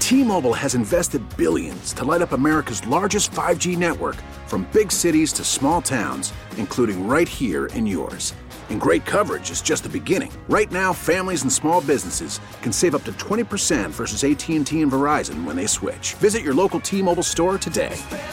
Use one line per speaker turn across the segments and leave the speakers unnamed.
T-Mobile has invested billions to light up America's largest 5G network, from big cities to small towns, including right here in yours. And great coverage is just the beginning. Right now, families and small businesses can save up to 20% versus AT&T and Verizon when they switch. Visit your local T-Mobile store today.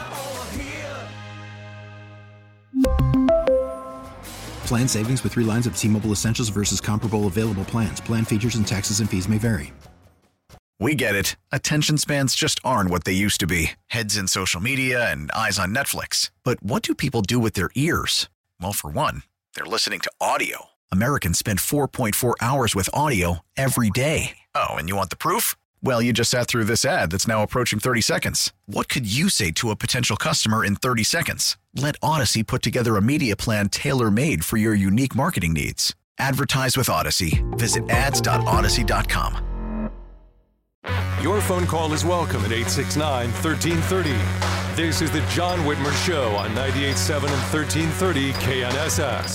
Plan savings with 3 lines of T-Mobile Essentials versus comparable available plans. Plan features and taxes and fees may vary.
We get it. Attention spans just aren't what they used to be. Heads in social media and eyes on Netflix. But what do people do with their ears? Well, for one, they're listening to audio. Americans spend 4.4 hours with audio every day. Oh, and you want the proof? Well, you just sat through this ad that's now approaching 30 seconds. What could you say to a potential customer in 30 seconds? Let Odyssey put together a media plan tailor-made for your unique marketing needs. Advertise with Odyssey. Visit ads.odyssey.com.
Your phone call is welcome at 869-1330. This is the John Whitmer Show on 98.7 and 1330 KNSS.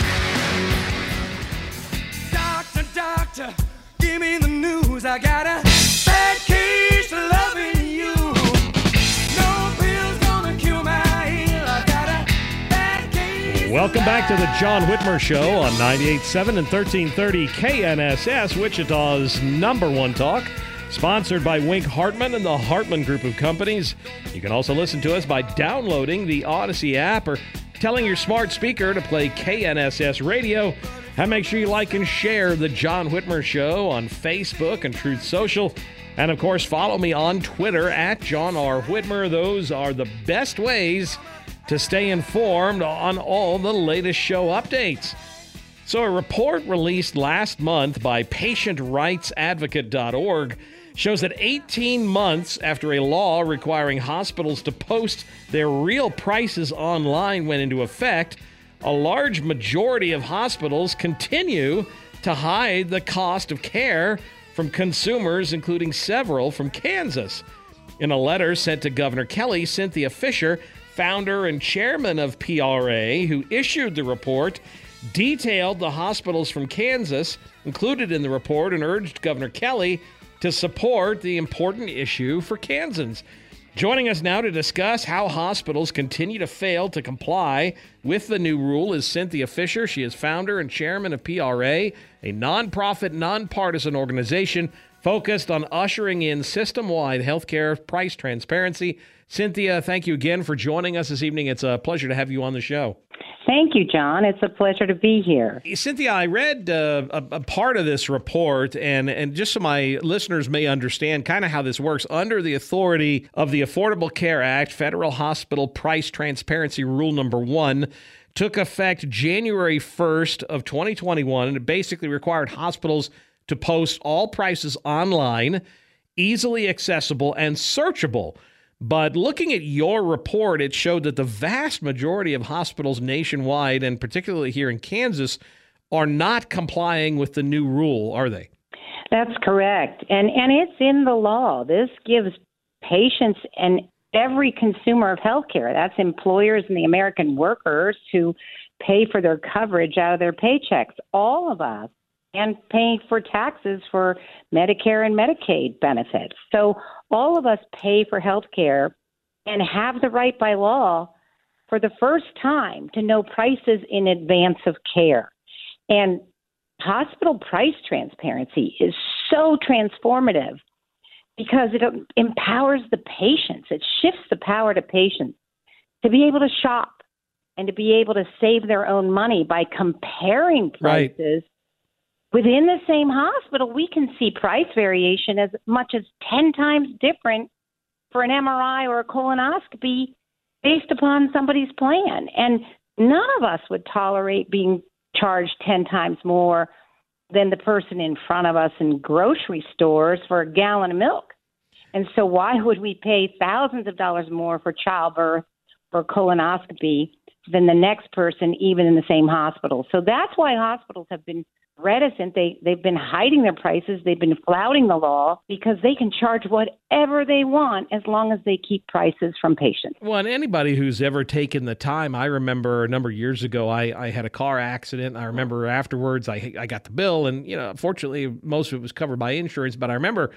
Doctor, give me the news. I got a bad case of loving you. No pill's gonna cure my ill. I got a bad case.
Welcome back to the John Whitmer Show on 98.7 and 1330 KNSS, Wichita's #1 talk. Sponsored by Wink Hartman and the Hartman Group of Companies. You can also listen to us by downloading the Odyssey app or telling your smart speaker to play KNSS Radio. And make sure you like and share the John Whitmer Show on Facebook and Truth Social. And, of course, follow me on Twitter at John R. Whitmer. Those are the best ways to stay informed on all the latest show updates. So a report released last month by PatientRightsAdvocate.org shows that 18 months after a law requiring hospitals to post their real prices online went into effect, a large majority of hospitals continue to hide the cost of care from consumers, including several from Kansas. In a letter sent to Governor Kelly, Cynthia Fisher, founder and chairman of PRA, who issued the report, detailed the hospitals from Kansas included in the report and urged Governor Kelly to support the important issue for Kansans. Joining us now to discuss how hospitals continue to fail to comply with the new rule is Cynthia Fisher. She is founder and chairman of PRA, a nonprofit, nonpartisan organization focused on ushering in system-wide healthcare price transparency. Cynthia, thank you again for joining us this evening. It's a pleasure to have you on the show.
Thank you, John. It's a pleasure to be here.
Cynthia, I read a part of this report, and just so my listeners may understand kind of how this works, under the authority of the Affordable Care Act, Federal Hospital Price Transparency Rule Number 1 took effect January 1st of 2021, and it basically required hospitals to post all prices online, easily accessible, and searchable. But looking at your report, it showed that the vast majority of hospitals nationwide, and particularly here in Kansas, are not complying with the new rule, are they?
That's correct. And it's in the law. This gives patients and every consumer of healthcare, that's employers and the American workers who pay for their coverage out of their paychecks, all of us, and paying for taxes for Medicare and Medicaid benefits. So all of us pay for health care and have the right by law for the first time to know prices in advance of care. And hospital price transparency is so transformative because it empowers the patients. It shifts the power to patients to be able to shop and to be able to save their own money by comparing prices. Right. Within the same hospital, we can see price variation as much as 10 times different for an MRI or a colonoscopy based upon somebody's plan. And none of us would tolerate being charged 10 times more than the person in front of us in grocery stores for a gallon of milk. And so why would we pay thousands of dollars more for childbirth or colonoscopy than the next person, even in the same hospital? So that's why hospitals have been reticent. They've been hiding their prices. They've been flouting the law because they can charge whatever they want as long as they keep prices from patients.
Well, and anybody who's ever taken the time, I remember a number of years ago, I had a car accident. I remember afterwards I got the bill, and fortunately most of it was covered by insurance. But I remember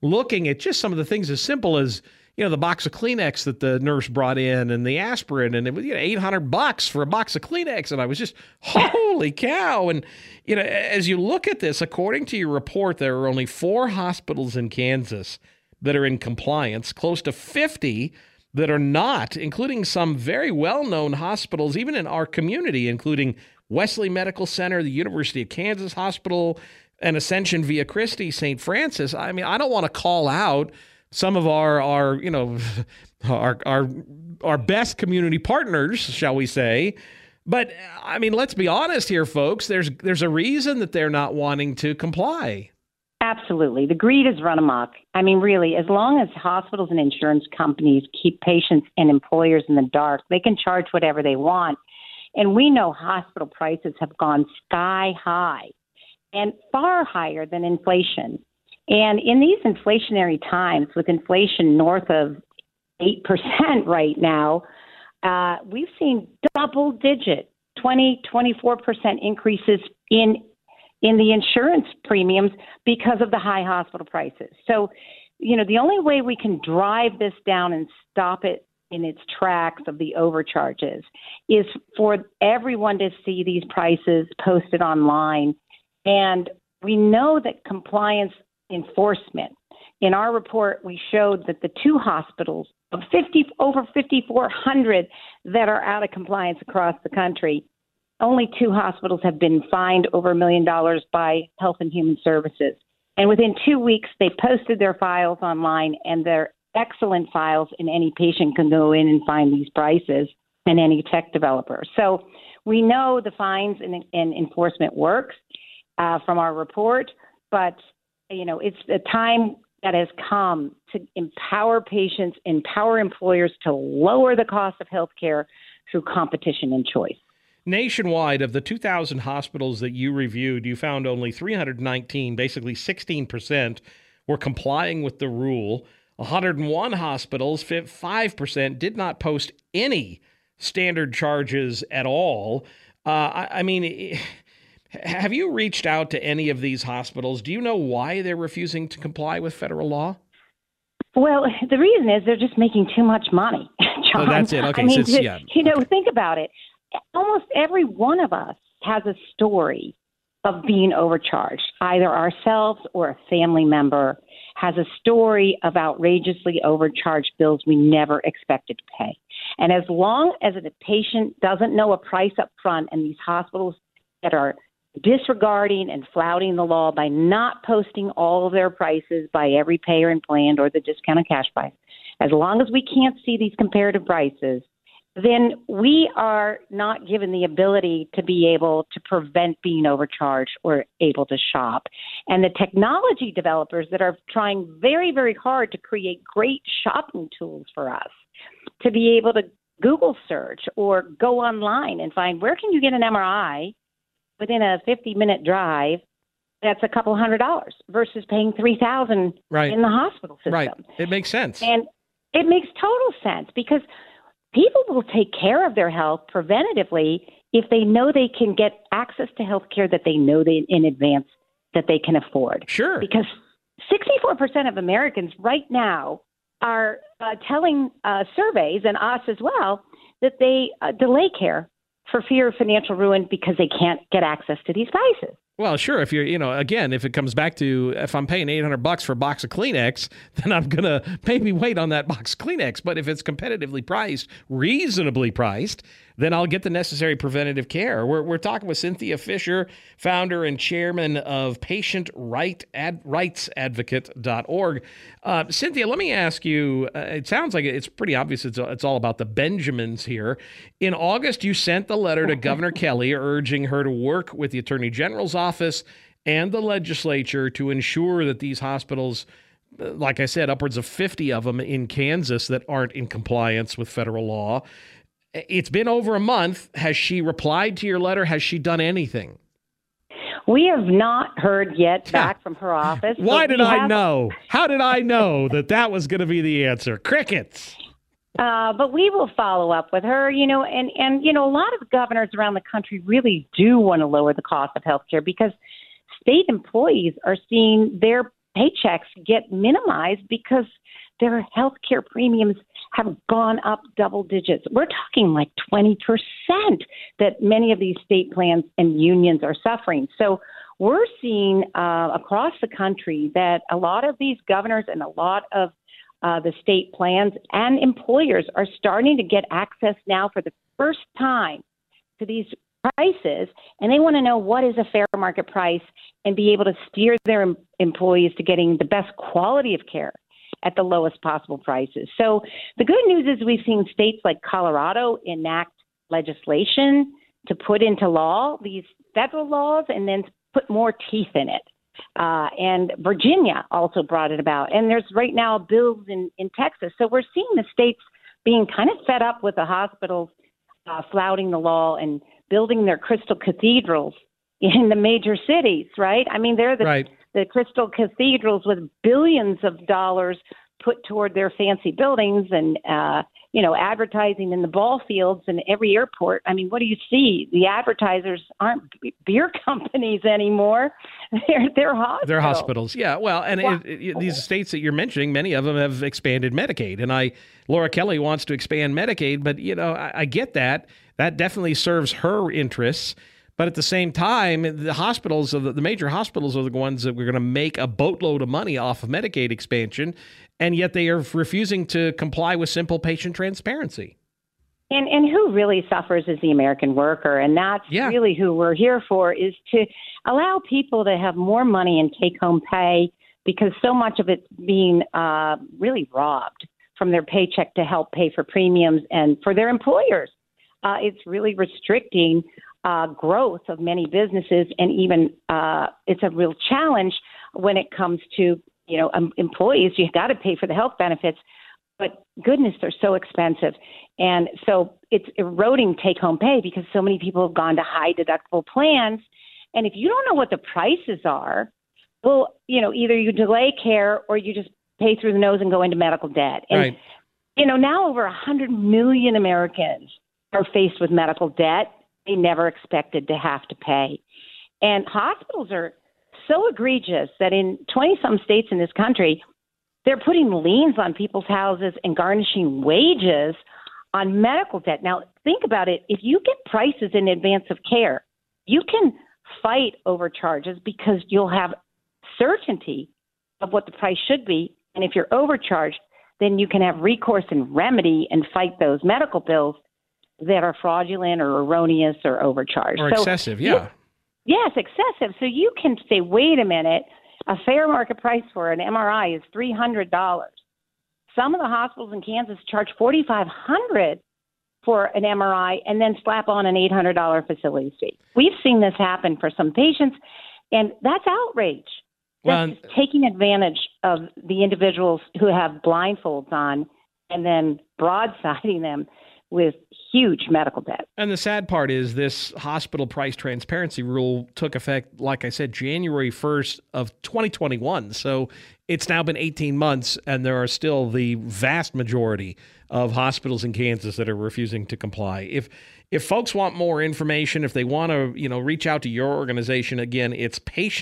looking at just some of the things as simple as, the box of Kleenex that the nurse brought in and the aspirin, and it was $800 for a box of Kleenex. And I was just, holy cow. And, as you look at this, according to your report, there are only 4 hospitals in Kansas that are in compliance, close to 50 that are not, including some very well-known hospitals, even in our community, including Wesley Medical Center, the University of Kansas Hospital, and Ascension Via Christi, St. Francis. I mean, I don't want to call out some of our best community partners, shall we say. But I mean, let's be honest here, folks. There's a reason that they're not wanting to comply.
Absolutely. The greed has run amok. I mean, really, as long as hospitals and insurance companies keep patients and employers in the dark, they can charge whatever they want. And we know hospital prices have gone sky high and far higher than inflation. And in these inflationary times, with inflation north of 8% right now, we've seen double-digit 24% increases in the insurance premiums because of the high hospital prices. So, the only way we can drive this down and stop it in its tracks of the overcharges is for everyone to see these prices posted online. And we know that compliance enforcement. In our report, we showed that the 2 hospitals of over 5,400 that are out of compliance across the country, only 2 hospitals have been fined over $1 million by Health and Human Services. And within 2 weeks, they posted their files online, and they're excellent files, and any patient can go in and find these prices, and any tech developer. So we know the fines and enforcement works from our report, but it's the time that has come to empower patients, empower employers to lower the cost of healthcare through competition and choice.
Nationwide, of the 2,000 hospitals that you reviewed, you found only 319, basically 16%, were complying with the rule. 101 hospitals, 5%, did not post any standard charges at all. I mean, have you reached out to any of these hospitals? Do you know why they're refusing to comply with federal law?
Well, the reason is they're just making too much money, John.
Oh, that's it. Okay.
I mean,
Okay.
Think about it. Almost every one of us has a story of being overcharged. Either ourselves or a family member has a story of outrageously overcharged bills we never expected to pay. And as long as the patient doesn't know a price up front, and these hospitals that are disregarding and flouting the law by not posting all of their prices by every payer and plan or the discounted cash price, as long as we can't see these comparative prices, then we are not given the ability to be able to prevent being overcharged or able to shop. And the technology developers that are trying very, very hard to create great shopping tools for us to be able to Google search or go online and find where can you get an MRI within a 50-minute drive that's a couple $100 versus paying $3,000
right.
in the hospital system.
Right. It makes sense.
And it makes total sense because people will take care of their health preventatively if they know they can get access to health care that they know in advance that they can afford.
Sure.
Because 64% of Americans right now are telling surveys, and us as well, that they delay care for fear of financial ruin because they can't get access to these prices.
Well, sure. If you're, again, if it comes back to if I'm paying $800 for a box of Kleenex, then I'm going to maybe wait on that box of Kleenex. But if it's competitively priced, reasonably priced, then I'll get the necessary preventative care. We're talking with Cynthia Fisher, founder and chairman of PatientRightsAdvocate.org. Cynthia, let me ask you, it sounds like it's pretty obvious it's all about the Benjamins here. In August, you sent the letter to Governor Kelly urging her to work with the Attorney General's office and the legislature to ensure that these hospitals, like I said, upwards of 50 of them in Kansas that aren't in compliance with federal law. It's been over a month. Has she replied to your letter? Has she done anything?
We have not heard yet back from her office.
Why did I know? How did I know that was going to be the answer? Crickets.
But we will follow up with her, and a lot of governors around the country really do want to lower the cost of health care because state employees are seeing their paychecks get minimized because their health care premiums have gone up double digits. We're talking like 20% that many of these state plans and unions are suffering. So we're seeing across the country that a lot of these governors and a lot of the state plans and employers are starting to get access now for the first time to these prices, and they want to know what is a fair market price and be able to steer their employees to getting the best quality of care at the lowest possible prices. So the good news is we've seen states like Colorado enact legislation to put into law these federal laws and then put more teeth in it. And Virginia also brought it about. And there's right now bills in Texas. So we're seeing the states being kind of fed up with the hospitals flouting the law and building their crystal cathedrals in the major cities, right? I mean, they're the crystal cathedrals with billions of dollars put toward their fancy buildings and, advertising in the ball fields and every airport. I mean, what do you see? The advertisers aren't beer companies anymore. They're hospitals.
They're hospitals. Yeah. Well, and these states that you're mentioning, many of them have expanded Medicaid. And Laura Kelly wants to expand Medicaid, but, I get that. That definitely serves her interests. But at the same time, the hospitals, the major hospitals are the ones that we're going to make a boatload of money off of Medicaid expansion, and yet they are refusing to comply with simple patient transparency.
And who really suffers is the American worker, and that's really who we're here for, is to allow people to have more money in take-home pay, because so much of it's being really robbed from their paycheck to help pay for premiums and for their employers. It's really restricting growth of many businesses, and even it's a real challenge when it comes to employees. You got to pay for the health benefits, but goodness, they're so expensive, and so it's eroding take-home pay because so many people have gone to high deductible plans. And if you don't know what the prices are, well, either you delay care or you just pay through the nose and go into medical debt. And
right.
Now over 100 million Americans are faced with medical debt they never expected to have to pay. And hospitals are so egregious that in 20-some states in this country, they're putting liens on people's houses and garnishing wages on medical debt. Now, think about it. If you get prices in advance of care, you can fight overcharges because you'll have certainty of what the price should be. And if you're overcharged, then you can have recourse and remedy and fight those medical bills that are fraudulent or erroneous or overcharged.
Or excessive, yeah.
Yes, excessive. So you can say, wait a minute, a fair market price for an MRI is $300. Some of the hospitals in Kansas charge $4,500 for an MRI and then slap on an $800 facility fee. We've seen this happen for some patients, and that's outrage. That's taking advantage of the individuals who have blindfolds on and then broadsiding them with huge medical debt.
And the sad part is this hospital price transparency rule took effect, like I said, January 1st of 2021. So it's now been 18 months, and there are still the vast majority of hospitals in Kansas that are refusing to comply. If folks want more information, if they want to, reach out to your organization, again, it's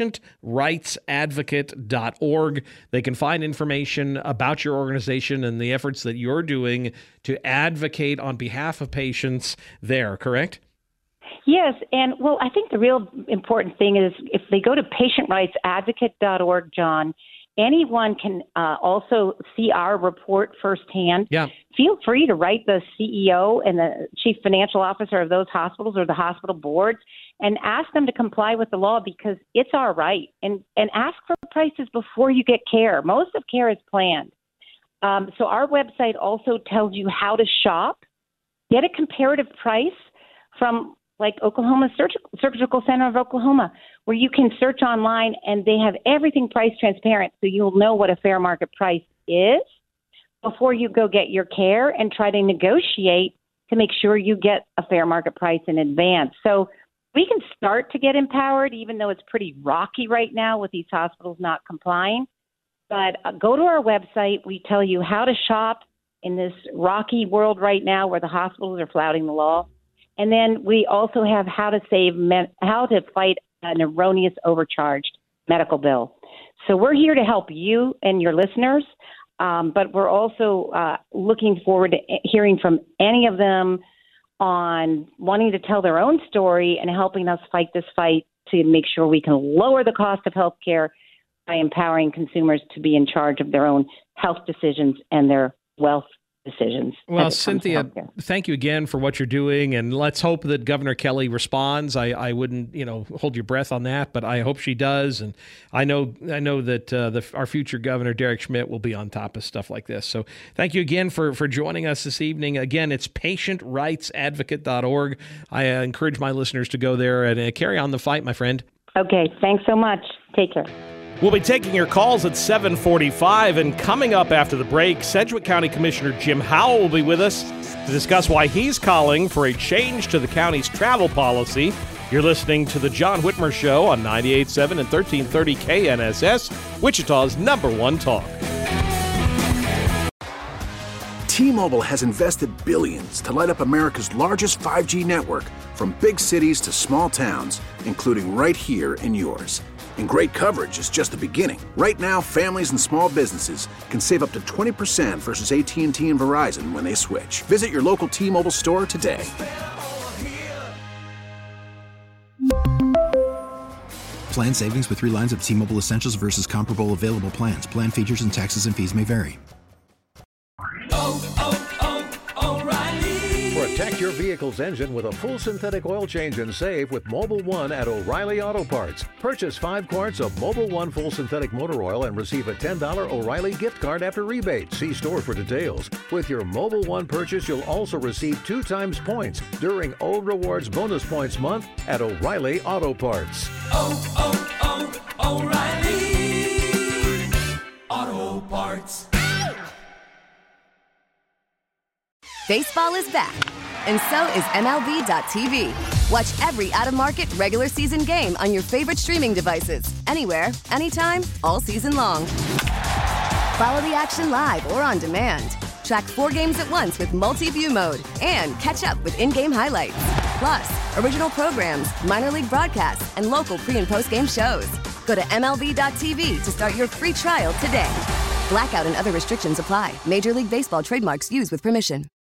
patientrightsadvocate.org. They can find information about your organization and the efforts that you're doing to advocate on behalf of patients there, correct?
Yes, and I think the real important thing is if they go to patientrightsadvocate.org, John, anyone can also see our report firsthand.
Yeah.
Feel free to write the CEO and the chief financial officer of those hospitals or the hospital boards and ask them to comply with the law, because it's our right. And ask for prices before you get care. Most of care is planned. So our website also tells you how to shop, get a comparative price from like Oklahoma Surgical Center of Oklahoma, where you can search online and they have everything price transparent, so you'll know what a fair market price is before you go get your care and try to negotiate to make sure you get a fair market price in advance. So we can start to get empowered, even though it's pretty rocky right now with these hospitals not complying. But go to our website. We tell you how to shop in this rocky world right now where the hospitals are flouting the law. And then we also have how to fight an erroneous overcharged medical bill. So we're here to help you and your listeners, but we're also looking forward to hearing from any of them on wanting to tell their own story and helping us fight this fight to make sure we can lower the cost of health care by empowering consumers to be in charge of their own health decisions and their wealth decisions.
Well, Cynthia, thank you again for what you're doing, and let's hope that Governor Kelly responds. I wouldn't, hold your breath on that, but I hope she does. And I know that our future governor, Derek Schmidt, will be on top of stuff like this. So thank you again for joining us this evening. Again, it's patientrightsadvocate.org. I encourage my listeners to go there and carry on the fight, my friend.
Okay, thanks so much. Take care.
We'll be taking your calls at 7:45, and coming up after the break, Sedgwick County Commissioner Jim Howell will be with us to discuss why he's calling for a change to the county's travel policy. You're listening to The John Whitmer Show on 98.7 and 1330 KNSS, Wichita's #1 talk.
T-Mobile has invested billions to light up America's largest 5G network, from big cities to small towns, including right here in yours. And great coverage is just the beginning. Right now, families and small businesses can save up to 20% versus AT&T and Verizon when they switch. Visit your local T-Mobile store today.
Plan savings with 3 lines of T-Mobile Essentials versus comparable available plans. Plan features and taxes and fees may vary.
Protect your vehicle's engine with a full synthetic oil change and save with Mobil 1 at O'Reilly Auto Parts. Purchase 5 quarts of Mobil 1 full synthetic motor oil and receive a $10 O'Reilly gift card after rebate. See store for details. With your Mobil 1 purchase, you'll also receive 2 times points during O Rewards Bonus Points Month at O'Reilly Auto Parts.
O'Reilly Auto Parts.
Baseball is back, and so is MLB.tv. Watch every out-of-market regular season game on your favorite streaming devices, anywhere, anytime, all season long. Follow the action live or on demand. Track 4 games at once with multi-view mode and catch up with in-game highlights. Plus, original programs, minor league broadcasts, and local pre- and post-game shows. Go to MLB.tv to start your free trial today. Blackout and other restrictions apply. Major League Baseball trademarks used with permission.